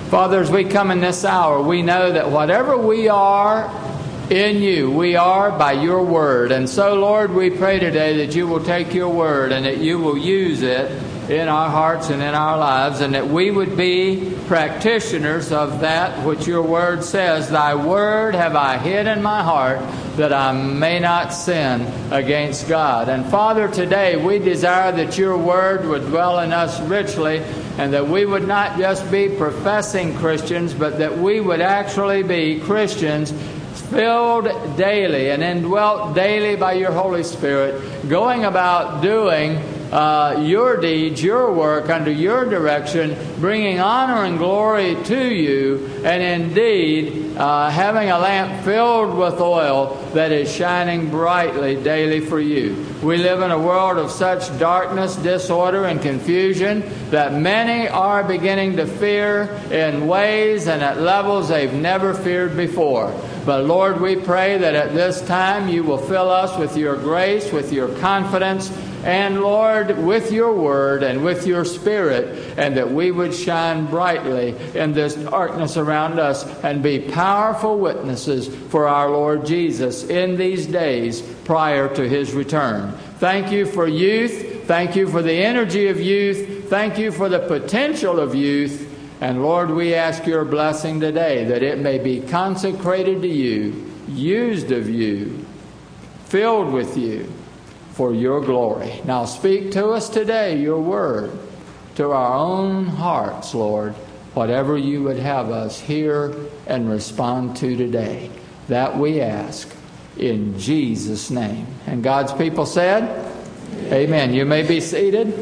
Father, as we come in this hour, we know that whatever we are in you, we are by your word. And so, Lord, we pray today that you will take your word and that you will use it in our hearts and in our lives, and that we would be practitioners of that which your word says. Thy word have I hid in my heart, that I may not sin against God. And Father, today we desire that your word would dwell in us richly, and that we would not just be professing Christians, but that we would actually be Christians filled daily and indwelt daily by your Holy Spirit, going about doing your deeds, your work under your direction, bringing honor and glory to you, and indeed having a lamp filled with oil that is shining brightly daily for you. We live in a world of such darkness, disorder, and confusion that many are beginning to fear in ways and at levels they've never feared before. But Lord, we pray that at this time you will fill us with your grace, with your confidence, and Lord, with your word and with your spirit, and that we would shine brightly in this darkness around us and be powerful witnesses for our Lord Jesus in these days prior to his return. Thank you for youth. Thank you for the energy of youth. Thank you for the potential of youth. And Lord, we ask your blessing today, that it may be consecrated to you, used of you, filled with you, for your glory. Now speak to us today, your word, to our own hearts, Lord, whatever you would have us hear and respond to today. That we ask in Jesus' name. And God's people said, Amen. You may be seated.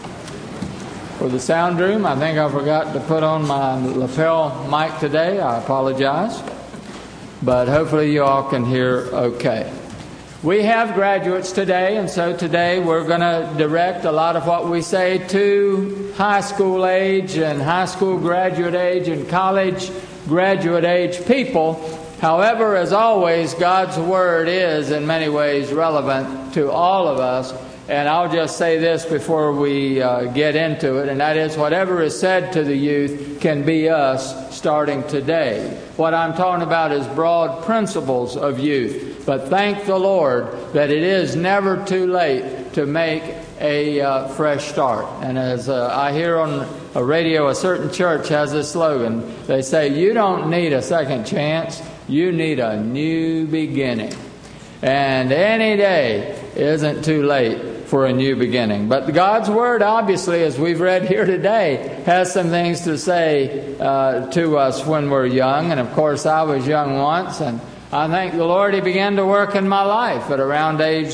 For the sound room, I think I forgot to put on my lapel mic today. I apologize. But hopefully you all can hear okay. We have graduates today, and so today we're going to direct a lot of what we say to high school age and high school graduate age and college graduate age people. However, as always, God's Word is in many ways relevant to all of us. And I'll just say this before we get into it, and that is whatever is said to the youth can be us starting today. What I'm talking about is broad principles of youth. But thank the Lord that it is never too late to make a fresh start. And as I hear on a radio, a certain church has a slogan. They say, you don't need a second chance, you need a new beginning. And any day isn't too late for a new beginning. But God's Word, obviously, as we've read here today, has some things to say to us when we're young. And of course, I was young once, and I thank the Lord He began to work in my life at around age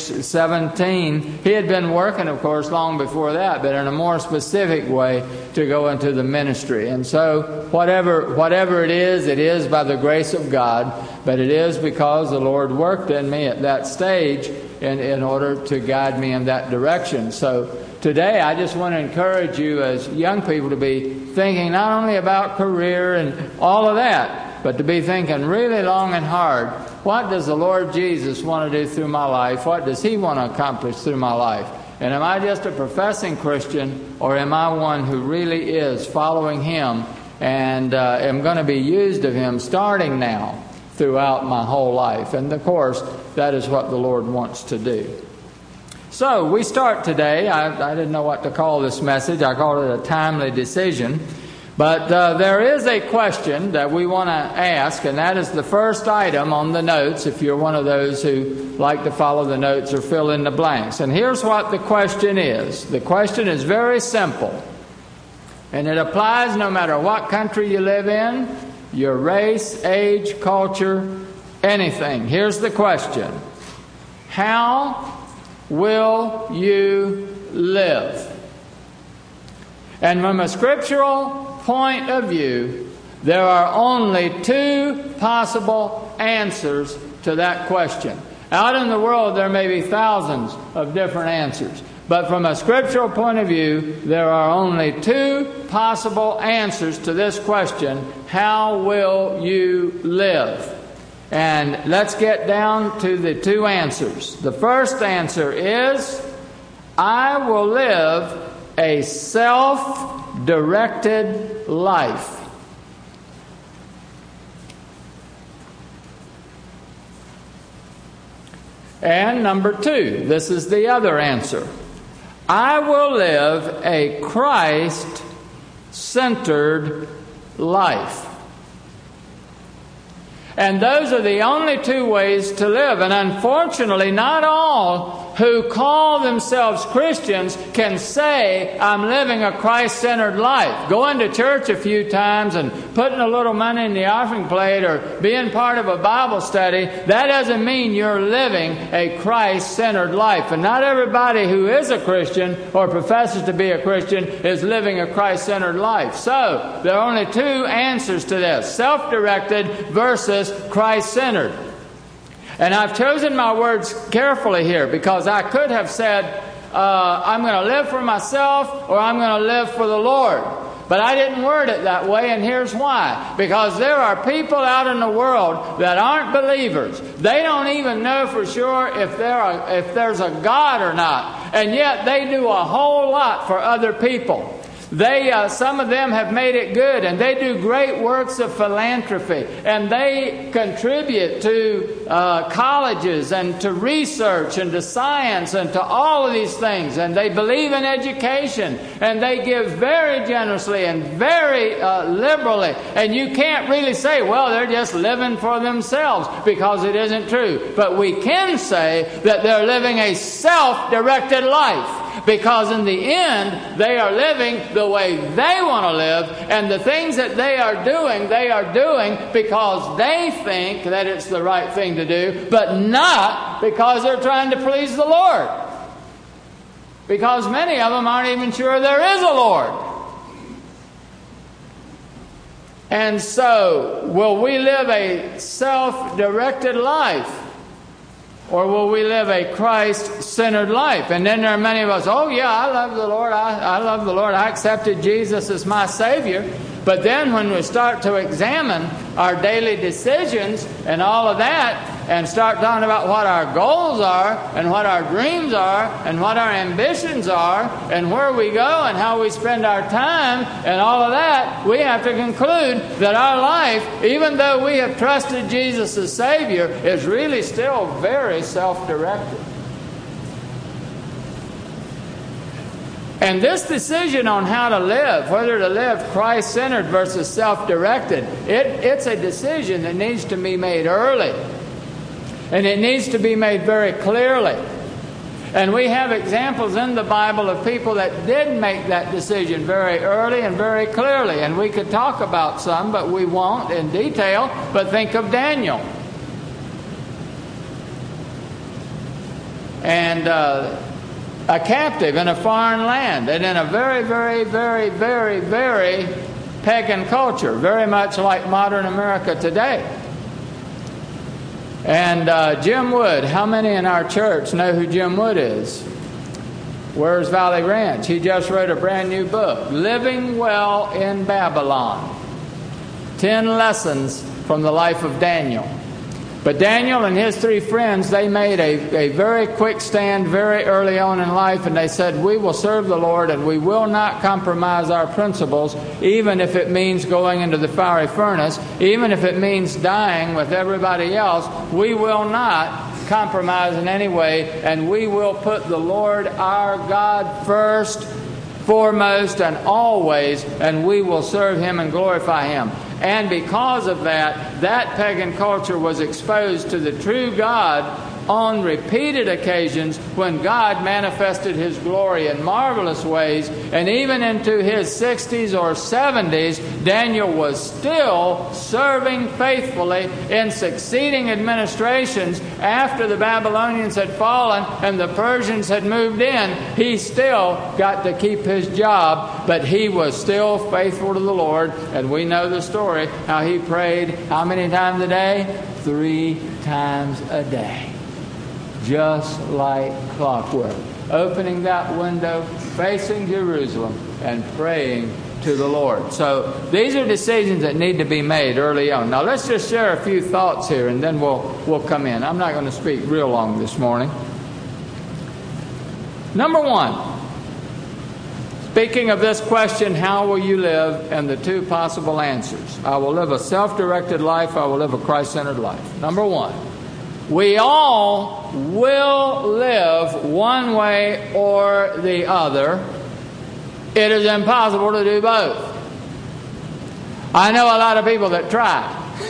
17. He had been working, of course, long before that, but in a more specific way to go into the ministry. And so whatever it is by the grace of God, but it is because the Lord worked in me at that stage in order to guide me in that direction. So today I just want to encourage you as young people to be thinking not only about career and all of that, but to be thinking really long and hard, what does the Lord Jesus want to do through my life? What does He want to accomplish through my life? And am I just a professing Christian, or am I one who really is following Him and am going to be used of Him starting now throughout my whole life? And of course, that is what the Lord wants to do. So we start today. I didn't know what to call this message. I called it a timely decision. But there is a question that we want to ask, and that is the first item on the notes, if you're one of those who like to follow the notes or fill in the blanks. And here's what the question is. The question is very simple, and it applies no matter what country you live in, your race, age, culture, anything. Here's the question. How will you live? And from a scriptural point of view, there are only two possible answers to that question. Out in the world, there may be thousands of different answers. But from a scriptural point of view, there are only two possible answers to this question. How will you live? And let's get down to the two answers. The first answer is, I will live a self-directed life. And number 2, this is the other answer. I will live a Christ-centered life. And those are the only 2 ways to live. And unfortunately, not all who call themselves Christians can say, I'm living a Christ-centered life. Going to church a few times and putting a little money in the offering plate or being part of a Bible study, that doesn't mean you're living a Christ-centered life. And not everybody who is a Christian or professes to be a Christian is living a Christ-centered life. So, there are only 2 answers to this: self-directed versus Christ-centered. And I've chosen my words carefully here, because I could have said, I'm going to live for myself or I'm going to live for the Lord. But I didn't word it that way, and here's why. Because there are people out in the world that aren't believers. They don't even know for sure if there's a God or not. And yet they do a whole lot for other people. Some of them have made it good, and they do great works of philanthropy, and they contribute to colleges and to research and to science and to all of these things, and they believe in education, and they give very generously and very liberally, and you can't really say, well, they're just living for themselves, because it isn't true. But we can say that they're living a self-directed life. Because in the end, they are living the way they want to live, and the things that they are doing because they think that it's the right thing to do, but not because they're trying to please the Lord. Because many of them aren't even sure there is a Lord. And so, will we live a self-directed life? Or will we live a Christ-centered life? And then there are many of us, oh yeah, I love the Lord. I love the Lord. I accepted Jesus as my Savior. But then when we start to examine our daily decisions and all of that, and start talking about what our goals are, and what our dreams are, and what our ambitions are, and where we go, and how we spend our time, and all of that, we have to conclude that our life, even though we have trusted Jesus as Savior, is really still very self-directed. And this decision on how to live, whether to live Christ-centered versus self-directed, it's a decision that needs to be made early. And it needs to be made very clearly. And we have examples in the Bible of people that did make that decision very early and very clearly. And we could talk about some, but we won't in detail. But think of Daniel. And a captive in a foreign land, and in a very, very, very, very, very pagan culture, very much like modern America today. And Jim Wood, how many in our church know who Jim Wood is? Where's Valley Ranch? He just wrote a brand new book, Living Well in Babylon. 10 lessons from the life of Daniel. But Daniel and his 3 friends, they made a very quick stand very early on in life, and they said, we will serve the Lord and we will not compromise our principles, even if it means going into the fiery furnace, even if it means dying with everybody else. We will not compromise in any way, and we will put the Lord our God first, foremost, and always, and we will serve Him and glorify Him. And because of that, that pagan culture was exposed to the true God on repeated occasions when God manifested His glory in marvelous ways. And even into his 60s or 70s, Daniel was still serving faithfully in succeeding administrations. After the Babylonians had fallen and the Persians had moved in, he still got to keep his job, but he was still faithful to the Lord. And we know the story, how he prayed how many times a day? 3 times a day. Just like clockwork. Opening that window, facing Jerusalem, and praying to the Lord. So these are decisions that need to be made early on. Now let's just share a few thoughts here, and then we'll come in. I'm not going to speak real long this morning. Number 1. Speaking of this question, how will you live, and the 2 possible answers. I will live a self-directed life. I will live a Christ-centered life. Number 1. We all will live one way or the other. It is impossible to do both. I know a lot of people that try.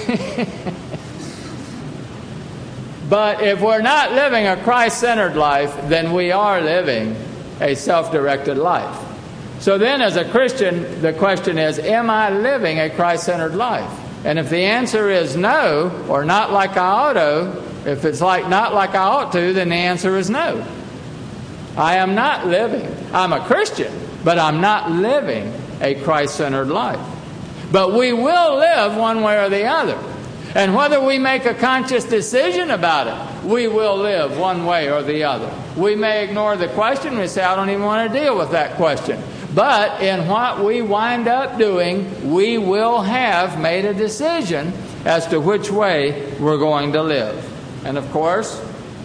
But if we're not living a Christ-centered life, then we are living a self-directed life. So then as a Christian, the question is, am I living a Christ-centered life? And if the answer is no, or not like I ought to, if it's like not like I ought to, then the answer is no. I am not living. I'm a Christian, but I'm not living a Christ-centered life. But we will live one way or the other. And whether we make a conscious decision about it, we will live one way or the other. We may ignore the question. We say, I don't even want to deal with that question. But in what we wind up doing, we will have made a decision as to which way we're going to live. And of course,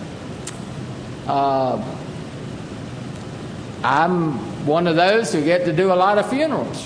I'm one of those who get to do a lot of funerals.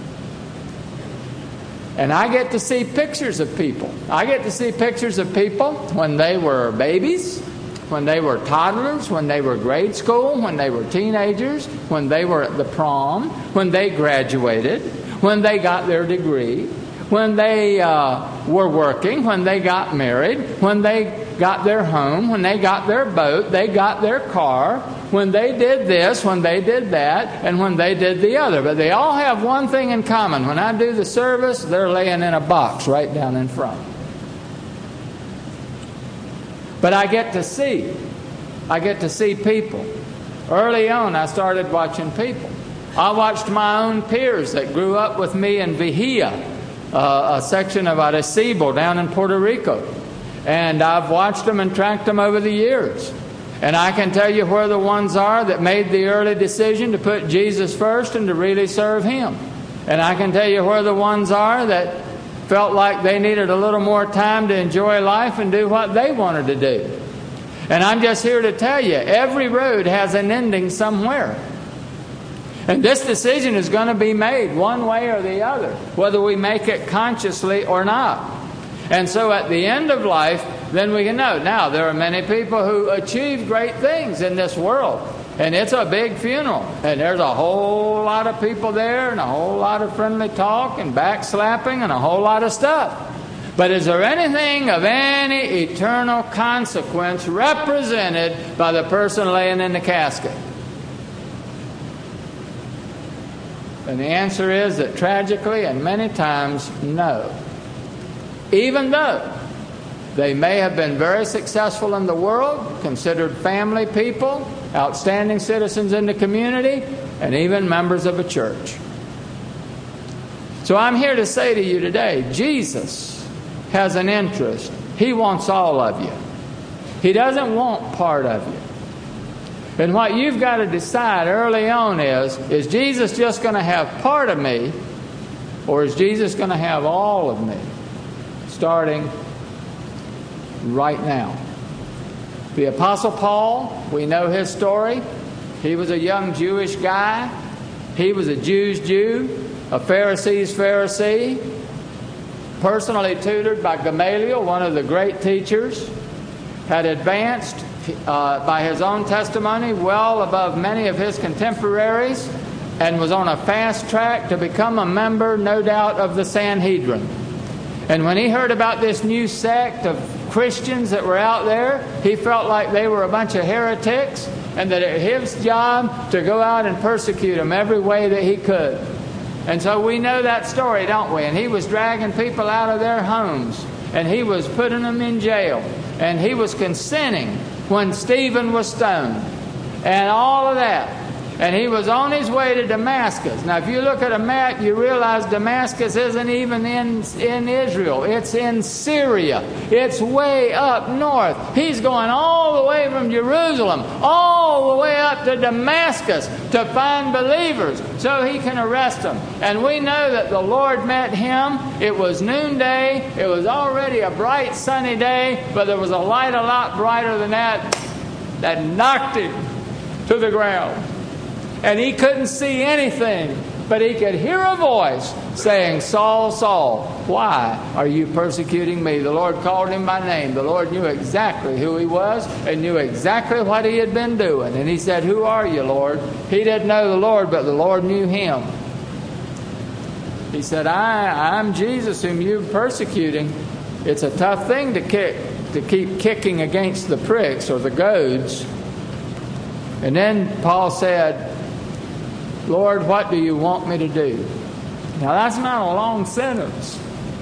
And I get to see pictures of people. I get to see pictures of people when they were babies, when they were toddlers, when they were grade school, when they were teenagers, when they were at the prom, when they graduated, when they got their degree, when they were working, when they got married, when they got their home, when they got their boat, they got their car, when they did this, when they did that, and when they did the other. But they all have one thing in common. When I do the service, they're laying in a box right down in front. But I get to see people. Early on, I started watching people. I watched my own peers that grew up with me in Vigía, a section of Arecibo down in Puerto Rico. And I've watched them and tracked them over the years. And I can tell you where the ones are that made the early decision to put Jesus first and to really serve Him. And I can tell you where the ones are that felt like they needed a little more time to enjoy life and do what they wanted to do. And I'm just here to tell you, every road has an ending somewhere. And this decision is going to be made one way or the other, whether we make it consciously or not. And so at the end of life, then we can know. Now, there are many people who achieve great things in this world. And it's a big funeral. And there's a whole lot of people there and a whole lot of friendly talk and backslapping and a whole lot of stuff. But is there anything of any eternal consequence represented by the person laying in the casket? And the answer is that tragically and many times, no. Even though they may have been very successful in the world, considered family people, outstanding citizens in the community, and even members of a church. So I'm here to say to you today, Jesus has an interest. He wants all of you. He doesn't want part of you. And what you've got to decide early on is Jesus just going to have part of me, or is Jesus going to have all of me? Starting right now. The Apostle Paul, we know his story. He was a young Jewish guy. He was a Jew's Jew, a Pharisee's Pharisee, personally tutored by Gamaliel, one of the great teachers, had advanced by his own testimony well above many of his contemporaries, and was on a fast track to become a member, no doubt, of the Sanhedrin. And when he heard about this new sect of Christians that were out there, he felt like they were a bunch of heretics and that it was his job to go out and persecute them every way that he could. And so we know that story, don't we? And he was dragging people out of their homes, and he was putting them in jail, and he was consenting when Stephen was stoned, and all of that. And he was on his way to Damascus. Now, if you look at a map, you realize Damascus isn't even in Israel. It's in Syria. It's way up north. He's going all the way from Jerusalem, all the way up to Damascus to find believers so he can arrest them. And we know that the Lord met him. It was noonday. It was already a bright, sunny day, but there was a light a lot brighter than that knocked him to the ground. And he couldn't see anything but he could hear a voice saying, Saul, Saul, why are you persecuting me? The Lord called him by name. The Lord knew exactly who he was and knew exactly what he had been doing. And he said, who are you, Lord? He didn't know the Lord, but the Lord knew him. He said, I'm Jesus whom you're persecuting. It's a tough thing to keep kicking against the pricks or the goads. And then Paul said, Lord, what do you want me to do? Now that's not a long sentence.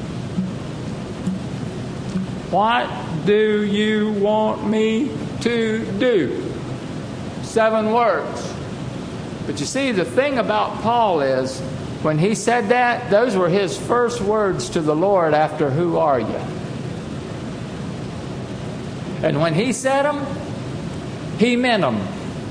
What do you want me to do? 7 words. But you see, the thing about Paul is, when he said that, those were his first words to the Lord after, who are you? And when he said them, he meant them.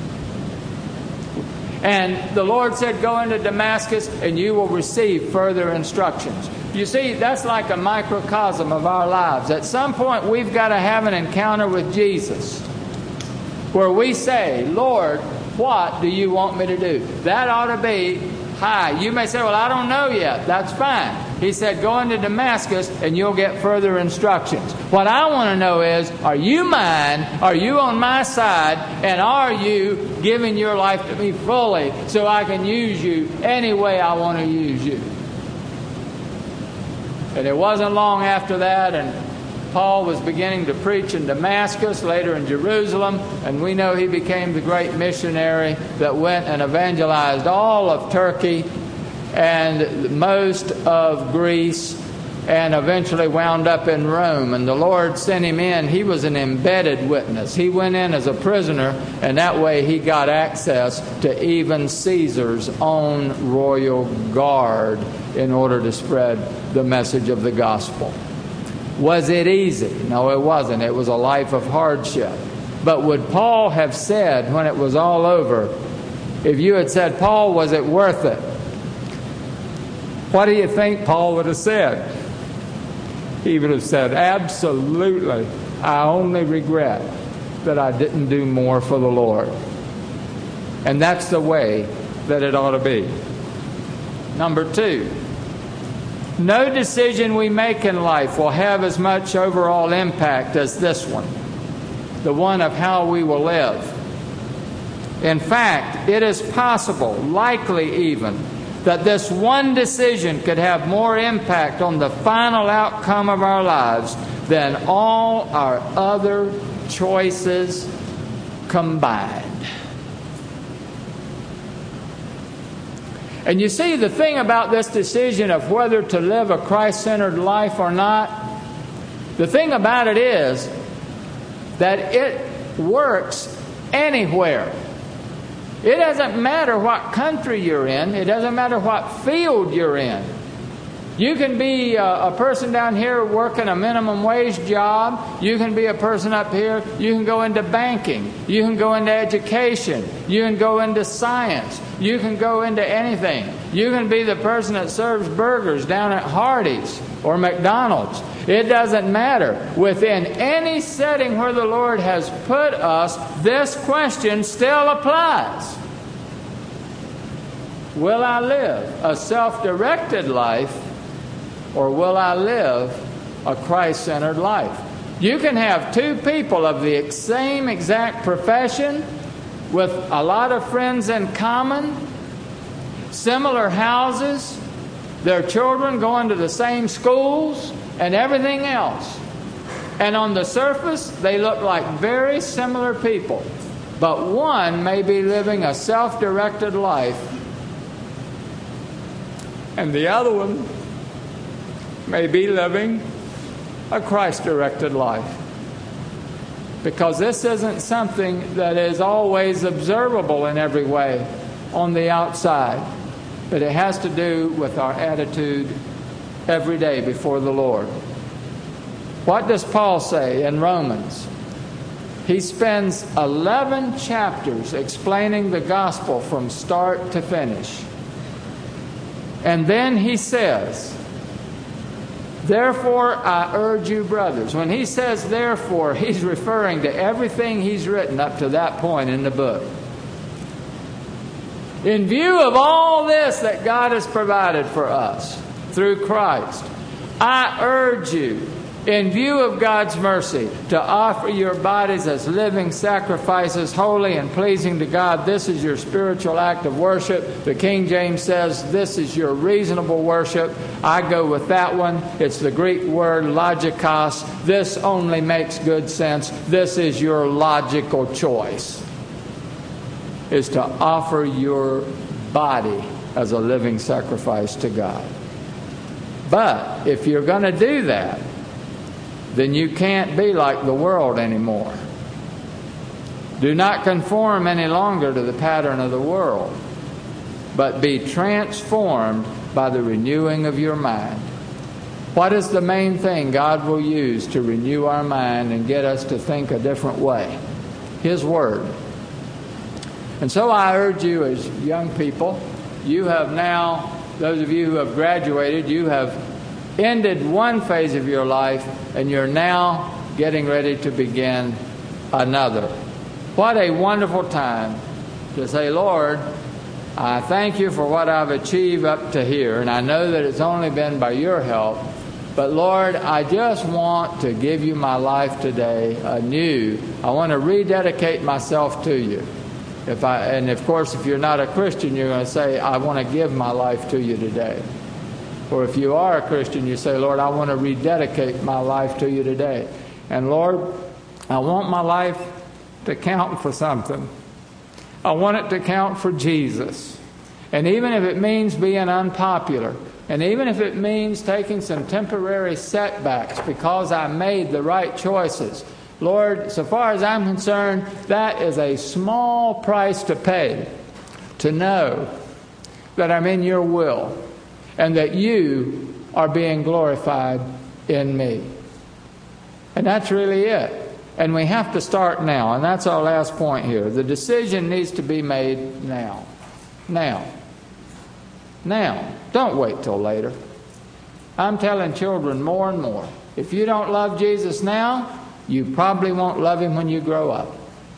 And the Lord said, go into Damascus and you will receive further instructions. You see, that's like a microcosm of our lives. At some point, we've got to have an encounter with Jesus where we say, Lord, what do you want me to do? That ought to be high. You may say, well, I don't know yet. That's fine. He said, go into Damascus and you'll get further instructions. What I want to know is, are you mine? Are you on my side? And are you giving your life to me fully so I can use you any way I want to use you? And it wasn't long after that, and Paul was beginning to preach in Damascus, later in Jerusalem, and we know he became the great missionary that went and evangelized all of Turkey and most of Greece, and eventually wound up in Rome. And the Lord sent him in. He was an embedded witness. He went in as a prisoner, and that way he got access to even Caesar's own royal guard in order to spread the message of the gospel. Was it easy? No, it wasn't. It was a life of hardship. But would Paul have said when it was all over, if you had said, Paul, was it worth it? What do you think Paul would have said? He would have said, absolutely. I only regret that I didn't do more for the Lord. And that's the way that it ought to be. Number 2. No decision we make in life will have as much overall impact as this one, the one of how we will live. In fact, it is possible, likely even, that this one decision could have more impact on the final outcome of our lives than all our other choices combined. And you see, the thing about this decision of whether to live a Christ-centered life or not, the thing about it is that it works anywhere. It doesn't matter what country you're in. It doesn't matter what field you're in. You can be a person down here working a minimum wage job. You can be a person up here. You can go into banking. You can go into education. You can go into science. You can go into anything. You can be the person that serves burgers down at Hardee's or McDonald's. It doesn't matter. Within any setting where the Lord has put us, this question still applies. Will I live a self-directed life, or will I live a Christ-centered life? You can have 2 people of the same exact profession with a lot of friends in common, similar houses, their children going to the same schools, and everything else. And on the surface, they look like very similar people. But one may be living a self-directed life, and the other one may be living a Christ-directed life. Because this isn't something that is always observable in every way on the outside, but it has to do with our attitude every day before the Lord. What does Paul say in Romans? He spends 11 chapters explaining the gospel from start to finish. And then he says, therefore, I urge you, brothers. When he says therefore, he's referring to everything he's written up to that point in the book. In view of all this that God has provided for us through Christ, I urge you, in view of God's mercy, to offer your bodies as living sacrifices, holy and pleasing to God. This is your spiritual act of worship. The King James says this is your reasonable worship. I go with that one. It's the Greek word logikos. This only makes good sense. This is your logical choice, is to offer your body as a living sacrifice to God. But if you're going to do that, then you can't be like the world anymore. Do not conform any longer to the pattern of the world, but be transformed by the renewing of your mind. What is the main thing God will use to renew our mind and get us to think a different way? His Word. And so I urge you as young people, you have now, those of you who have graduated, you have ended one phase of your life, and you're now getting ready to begin another. What a wonderful time to say, Lord, I thank you for what I've achieved up to here, and I know that it's only been by your help. But Lord, I just want to give you my life today anew. I want to rededicate myself to you. And of course, if you're not a Christian, you're going to say, I want to give my life to you today. Or if you are a Christian, you say, Lord, I want to rededicate my life to you today. And Lord, I want my life to count for something. I want it to count for Jesus. And even if it means being unpopular, and even if it means taking some temporary setbacks because I made the right choices, Lord, so far as I'm concerned, that is a small price to pay to know that I'm in your will and that you are being glorified in me. And that's really it. And we have to start now. And that's our last point here. The decision needs to be made now. Now. Now. Don't wait till later. I'm telling children more and more, if you don't love Jesus now, you probably won't love him when you grow up.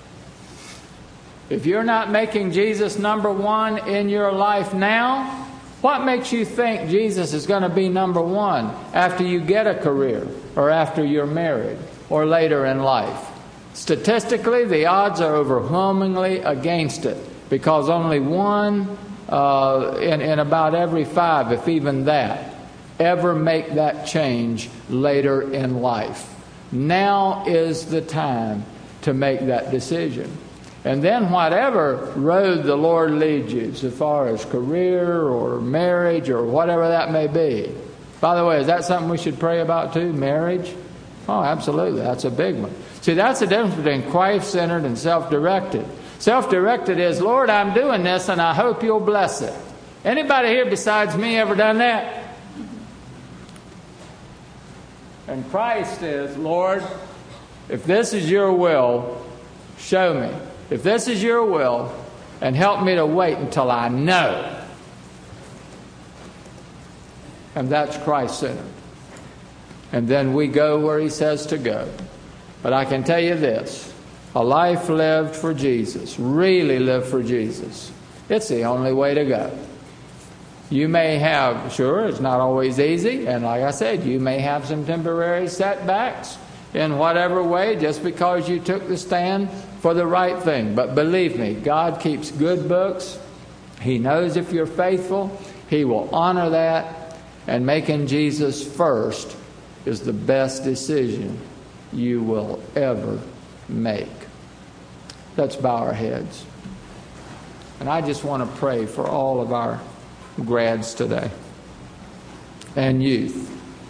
If you're not making Jesus number one in your life now, what makes you think Jesus is going to be number one after you get a career or after you're married or later in life? Statistically, the odds are overwhelmingly against it, because only one in about every 5, if even that, ever make that change later in life. Now is the time to make that decision. And then whatever road the Lord leads you, so far as career or marriage or whatever that may be. By the way, is that something we should pray about too, marriage? Oh, absolutely. That's a big one. See, that's the difference between Christ-centered and self-directed. Self-directed is, Lord, I'm doing this and I hope you'll bless it. Anybody here besides me ever done that? And Christ is, Lord, if this is your will, show me. If this is your will, and help me to wait until I know. And that's Christ-centered. And then we go where he says to go. But I can tell you this, a life lived for Jesus, really lived for Jesus, it's the only way to go. You may have, sure, it's not always easy, and like I said, you may have some temporary setbacks in whatever way just because you took the stand for the right thing. But believe me, God keeps good books. He knows if you're faithful, he will honor that, and making Jesus first is the best decision you will ever make. Let's bow our heads. And I just want to pray for all of our grads today and youth.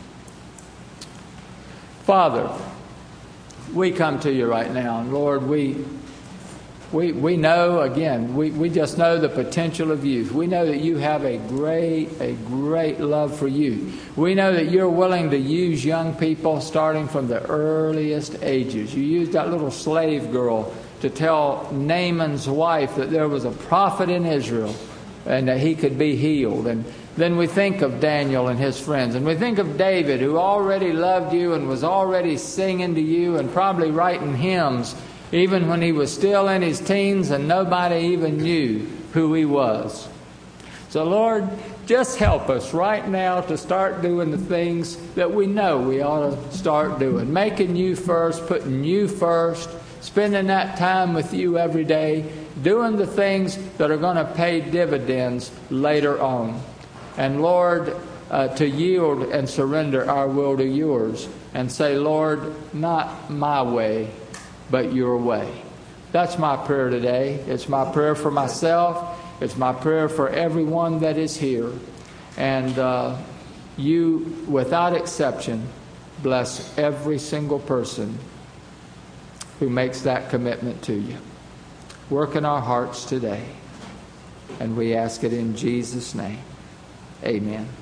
Father, we come to you right now, and Lord, we know, again, we just know the potential of youth. We know that you have a great love for youth. We know that you're willing to use young people starting from the earliest ages. You used that little slave girl to tell Naaman's wife that there was a prophet in Israel and that he could be healed. And then we think of Daniel and his friends, and we think of David, who already loved you and was already singing to you and probably writing hymns even when he was still in his teens and nobody even knew who He was. So, Lord, just help us right now to start doing the things that we know we ought to start doing. Making You first, putting You first, spending that time with You every day, doing the things that are going to pay dividends later on. And, Lord, to yield and surrender our will to Yours and say, Lord, not my way, but Your way. That's my prayer today. It's my prayer for myself. It's my prayer for everyone that is here. And You, without exception, bless every single person who makes that commitment to You. Work in our hearts today. And we ask it in Jesus' name. Amen.